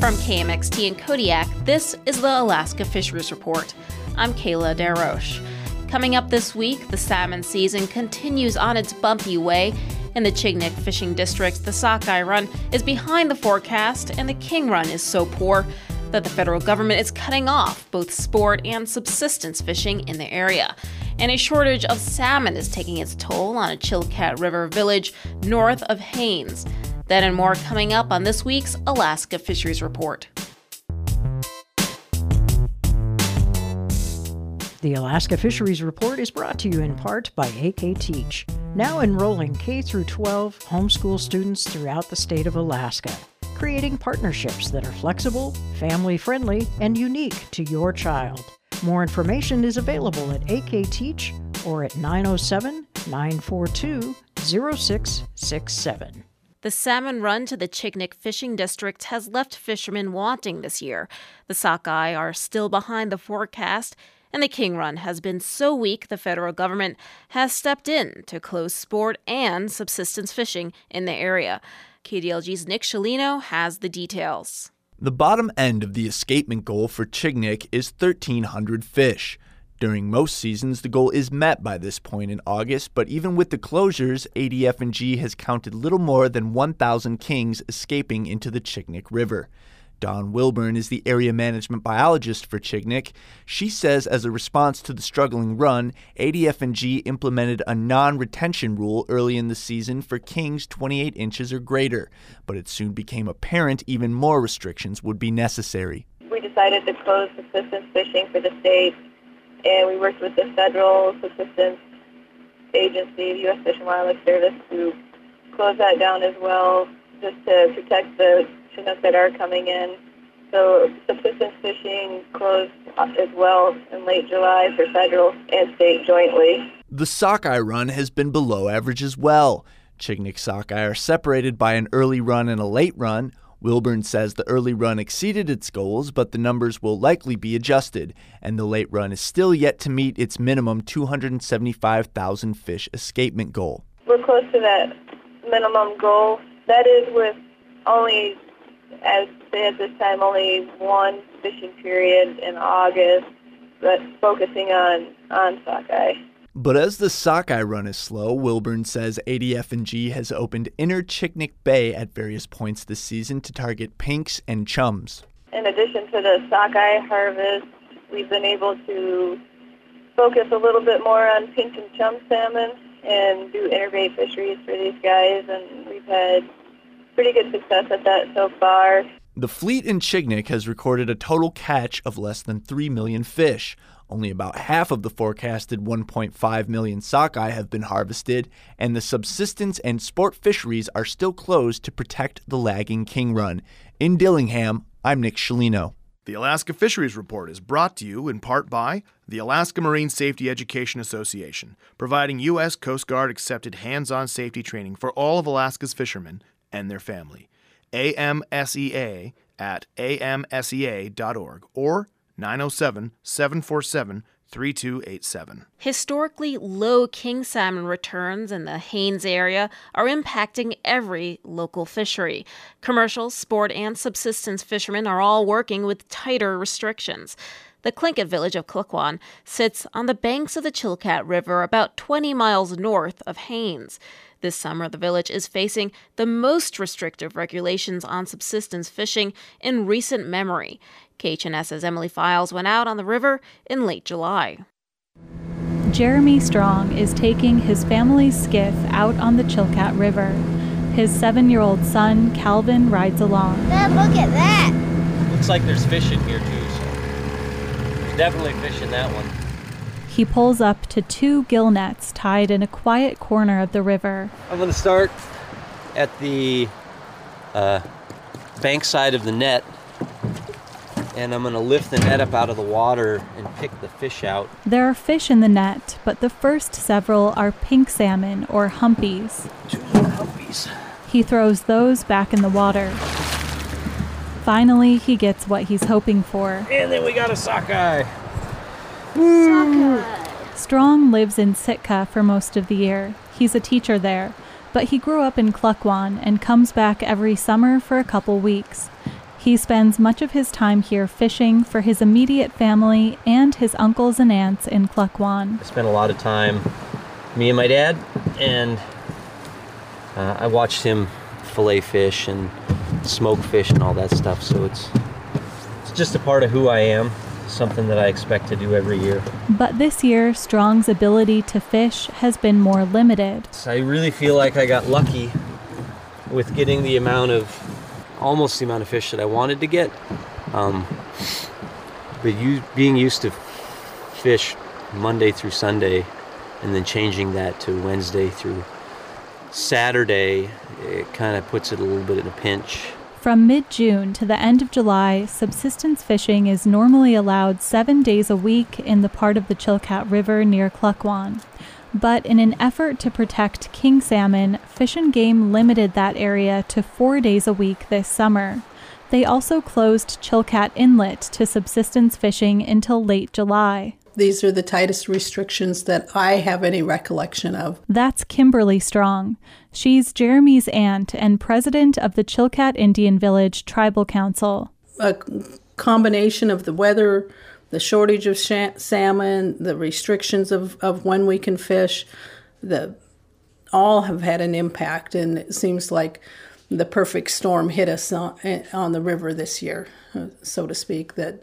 From KMXT in Kodiak, this is the Alaska Fisheries Report. I'm Kayla Desroches. Coming up this week, the salmon season continues on its bumpy way. In the Chignik Fishing District, the Sockeye Run is behind the forecast, and the King Run is so poor that the federal government is cutting off both sport and subsistence fishing in the area. And a shortage of salmon is taking its toll on a Chilkat River village north of Haines. That and more coming up on this week's Alaska Fisheries Report. The Alaska Fisheries Report is brought to you in part by AK Teach, now enrolling K-12 homeschool students throughout the state of Alaska, creating partnerships that are flexible, family-friendly, and unique to your child. More information is available at AK Teach or at 907-942-0667. The salmon run to the Chignik Fishing District has left fishermen wanting this year. The sockeye are still behind the forecast, and the King Run has been so weak the federal government has stepped in to close sport and subsistence fishing in the area. KDLG's Nick Scialino has the details. The bottom end of the escapement goal for Chignik is 1,300 fish. During most seasons, the goal is met by this point in August, but even with the closures, ADF&G has counted little more than 1,000 kings escaping into the Chignik River. Dawn Wilburn is the area management biologist for Chignik. She says as a response to the struggling run, ADF&G implemented a non-retention rule early in the season for kings 28 inches or greater, but it soon became apparent even more restrictions would be necessary. We decided to close subsistence fishing for the state, and we worked with the federal subsistence agency, the U.S. Fish and Wildlife Service, to close that down as well, just to protect the Chinook that are coming in. So subsistence fishing closed as well in late July for federal and state jointly. The sockeye run has been below average as well. Chignik sockeye are separated by an early run and a late run. Wilburn says the early run exceeded its goals, but the numbers will likely be adjusted, and the late run is still yet to meet its minimum 275,000 fish escapement goal. We're close to that minimum goal. That is with only, as at this time, only one fishing period in August, but focusing on sockeye. But as the sockeye run is slow, Wilburn says ADF&G has opened Inner Chignik Bay at various points this season to target pinks and chums. In addition to the sockeye harvest, we've been able to focus a little bit more on pink and chum salmon and do interbait fisheries for these guys, and we've had pretty good success at that so far. The fleet in Chignik has recorded a total catch of less than 3 million fish. Only about half of the forecasted 1.5 million sockeye have been harvested, and the subsistence and sport fisheries are still closed to protect the lagging King Run. In Dillingham, I'm Nick Scialino. The Alaska Fisheries Report is brought to you in part by the Alaska Marine Safety Education Association, providing U.S. Coast Guard accepted hands-on safety training for all of Alaska's fishermen and their family. AMSEA at amsea.org or 907-747-3287. Historically low king salmon returns in the Haines area are impacting every local fishery. Commercial, sport, and subsistence fishermen are all working with tighter restrictions. The Tlingit village of Klukwan sits on the banks of the Chilkat River about 20 miles north of Haines. This summer, the village is facing the most restrictive regulations on subsistence fishing in recent memory. KHNS's Emily Files went out on the river in late July. Jeremy Strong is taking his family's skiff out on the Chilkat River. His 7-year-old son, Calvin, rides along. Dad, look at that! Looks like there's fish in here, too, so there's definitely fish in that one. He pulls up to 2 gill nets tied in a quiet corner of the river. I'm going to start at the bank side of the net, and I'm going to lift the net up out of the water and pick the fish out. There are fish in the net, but the first several are pink salmon or humpies. 2 more humpies. He throws those back in the water. Finally, he gets what he's hoping for. And then we got a sockeye. Sockeye. Strong lives in Sitka for most of the year. He's a teacher there, but he grew up in Klukwan and comes back every summer for a couple weeks. He spends much of his time here fishing for his immediate family and his uncles and aunts in Klukwan. I spent a lot of time, me and my dad, and I watched him fillet fish and smoke fish and all that stuff, so it's just a part of who I am, something that I expect to do every year. But this year, Strong's ability to fish has been more limited. So I really feel like I got lucky with getting almost the amount of fish that I wanted to get. But being used to fish Monday through Sunday and then changing that to Wednesday through Saturday, it kind of puts it a little bit in a pinch. From mid-June to the end of July, subsistence fishing is normally allowed 7 days a week in the part of the Chilkat River near Klukwan. But in an effort to protect king salmon, Fish and Game limited that area to 4 days a week this summer. They also closed Chilkat Inlet to subsistence fishing until late July. These are the tightest restrictions that I have any recollection of. That's Kimberly Strong. She's Jeremy's aunt and president of the Chilkat Indian Village Tribal Council. A combination of the weather, the shortage of salmon, the restrictions of when we can fish, all have had an impact, and it seems like the perfect storm hit us on the river this year, so to speak, that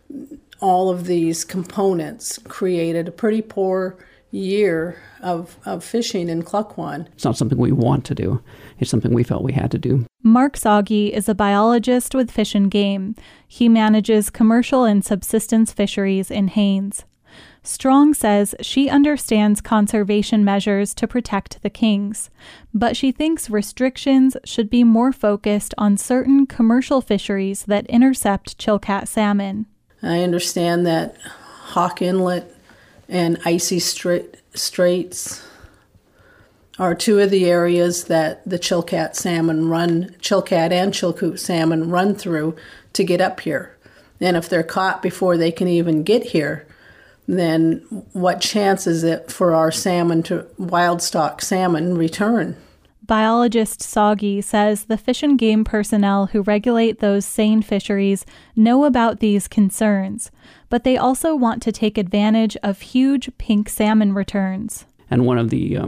all of these components created a pretty poor year of fishing in Klukwan. It's not something we want to do. It's something we felt we had to do. Mark Zoggy is a biologist with Fish and Game. He manages commercial and subsistence fisheries in Haines. Strong says she understands conservation measures to protect the kings, but she thinks restrictions should be more focused on certain commercial fisheries that intercept Chilkat salmon. I understand that Hawk Inlet and Icy Straits are two of the areas that the Chilkat and Chilkoot salmon run through to get up here. And if they're caught before they can even get here, then what chance is it for our wild stock salmon return? Biologist Zoggy says the Fish and Game personnel who regulate those Seine fisheries know about these concerns, but they also want to take advantage of huge pink salmon returns. And one of the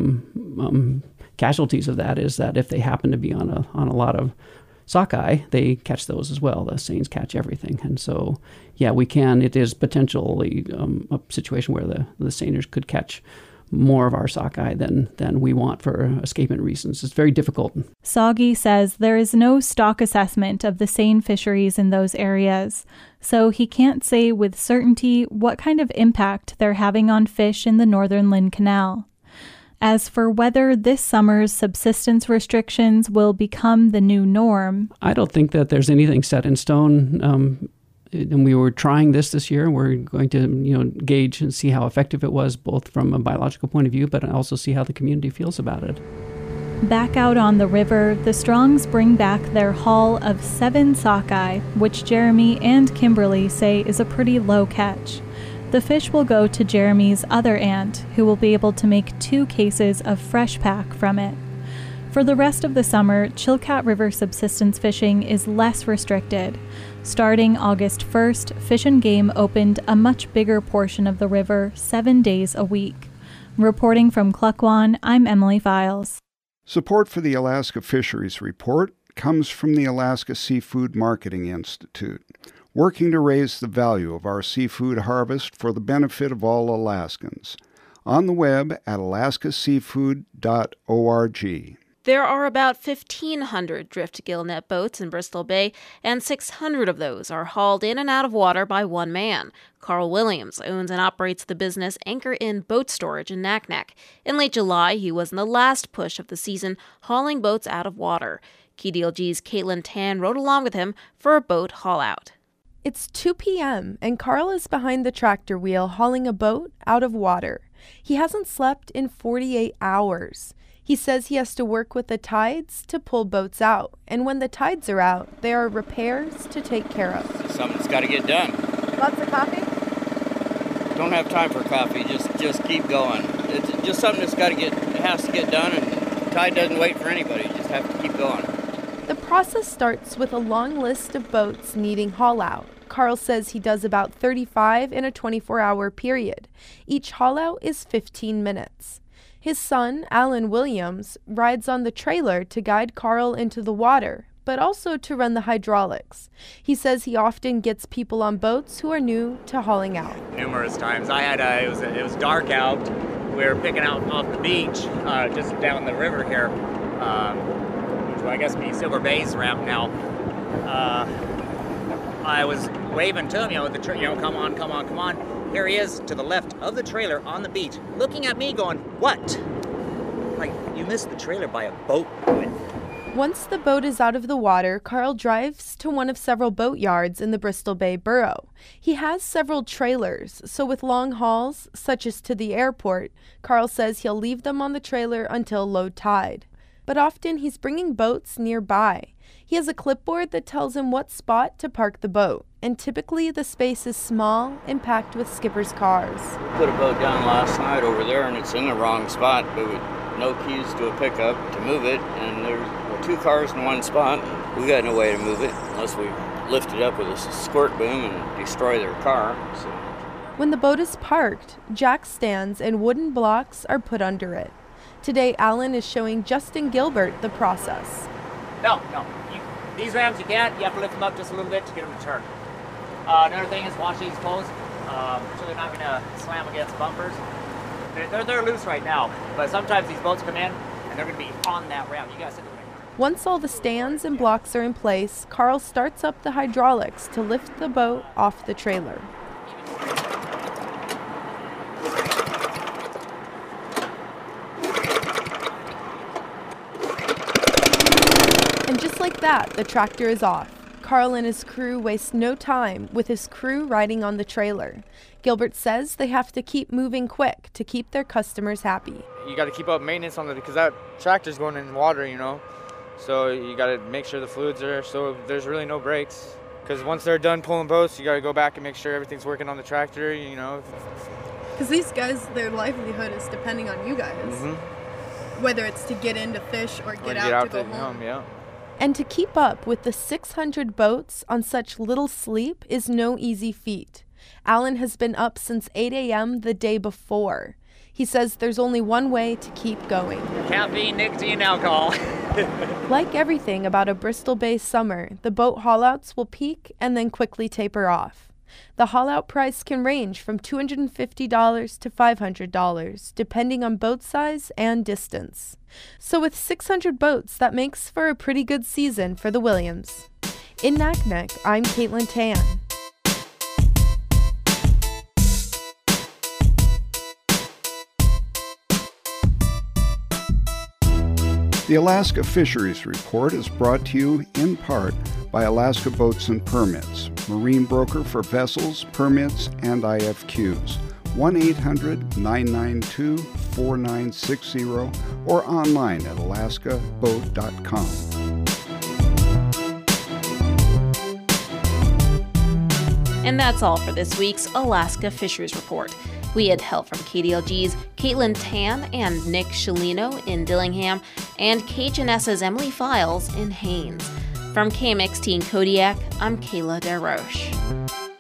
casualties of that is that if they happen to be on a lot of sockeye, they catch those as well. The seines catch everything. And so, yeah, it is potentially a situation where the seiners could catch more of our sockeye than we want for escapement reasons. It's very difficult. Zoggy says there is no stock assessment of the Seine fisheries in those areas, so he can't say with certainty what kind of impact they're having on fish in the northern Lynn Canal. As for whether this summer's subsistence restrictions will become the new norm, I don't think that there's anything set in stone. And we were trying this year. We're going to, gauge and see how effective it was, both from a biological point of view, but also see how the community feels about it. Back out on the river, the Strongs bring back their haul of 7 sockeye, which Jeremy and Kimberly say is a pretty low catch. The fish will go to Jeremy's other aunt, who will be able to make 2 cases of fresh pack from it. For the rest of the summer, Chilkat River subsistence fishing is less restricted. Starting August 1st, Fish and Game opened a much bigger portion of the river 7 days a week. Reporting from Klukwan, I'm Emily Files. Support for the Alaska Fisheries Report comes from the Alaska Seafood Marketing Institute, working to raise the value of our seafood harvest for the benefit of all Alaskans. On the web at alaskaseafood.org. There are about 1,500 drift gillnet boats in Bristol Bay, and 600 of those are hauled in and out of water by one man. Carl Williams owns and operates the business Anchor Inn Boat Storage in Naknek. In late July, he was in the last push of the season, hauling boats out of water. KDLG's Caitlin Tan rode along with him for a boat haul-out. It's 2 p.m., and Carl is behind the tractor wheel hauling a boat out of water. He hasn't slept in 48 hours. He says he has to work with the tides to pull boats out, and when the tides are out, there are repairs to take care of. It's something that's got to get done. Lots of coffee? Don't have time for coffee. Just keep going. It's just something that's it has to get done, and tide doesn't wait for anybody. You just have to keep going. The process starts with a long list of boats needing haul out. Carl says he does about 35 in a 24-hour period. Each haul out is 15 minutes. His son, Alan Williams, rides on the trailer to guide Carl into the water, but also to run the hydraulics. He says he often gets people on boats who are new to hauling out. Numerous times. It was dark out. We were picking out off the beach, just down the river here, which will I guess be Silver Bay's ramp now. I was waving to him, come on. Here he is to the left of the trailer on the beach, looking at me going, what? Like, you missed the trailer by a boat. Once the boat is out of the water, Carl drives to one of several boat yards in the Bristol Bay Borough. He has several trailers, so with long hauls, such as to the airport, Carl says he'll leave them on the trailer until low tide. But often he's bringing boats nearby. He has a clipboard that tells him what spot to park the boat, and typically the space is small and packed with skippers' cars. We put a boat down last night over there, and it's in the wrong spot, but with no keys to a pickup to move it, and there's 2 cars in one spot. We got no way to move it unless we lift it up with a squirt boom and destroy their car. So. When the boat is parked, jack stands and wooden blocks are put under it. Today, Alan is showing Justin Gilbert the process. No. These rams you can't. You have to lift them up just a little bit to get them to turn. Another thing is wash these poles so they're not going to slam against bumpers. They're loose right now, but sometimes these boats come in and they're going to be on that ram. You guys sit there. Once all the stands and blocks are in place, Carl starts up the hydraulics to lift the boat off the trailer. And just like that, the tractor is off. Carl and his crew waste no time with his crew riding on the trailer. Gilbert says they have to keep moving quick to keep their customers happy. You got to keep up maintenance on it because that tractor's going in water, So you got to make sure the fluids are so there's really no breaks. Because once they're done pulling boats, you got to go back and make sure everything's working on the tractor, Because these guys, their livelihood is depending on you guys. Mm-hmm. Whether it's to get in to fish or get out to go home. Yeah. And to keep up with the 600 boats on such little sleep is no easy feat. Alan has been up since 8 a.m. the day before. He says there's only one way to keep going. Caffeine, nicotine, alcohol. Like everything about a Bristol Bay summer, the boat haulouts will peak and then quickly taper off. The haul-out price can range from $250 to $500, depending on boat size and distance. So with 600 boats, that makes for a pretty good season for the Williams. In Naknek, I'm Caitlin Tan. The Alaska Fisheries Report is brought to you in part by Alaska Boats and Permits, marine broker for vessels, permits, and IFQs. 1-800-992-4960 or online at alaskaboat.com. And that's all for this week's Alaska Fisheries Report. We had help from KDLG's Caitlin Tan and Nick Shalino in Dillingham and KHNS's Emily Files in Haines. From KMXT in Kodiak, I'm Kayla DeRoche.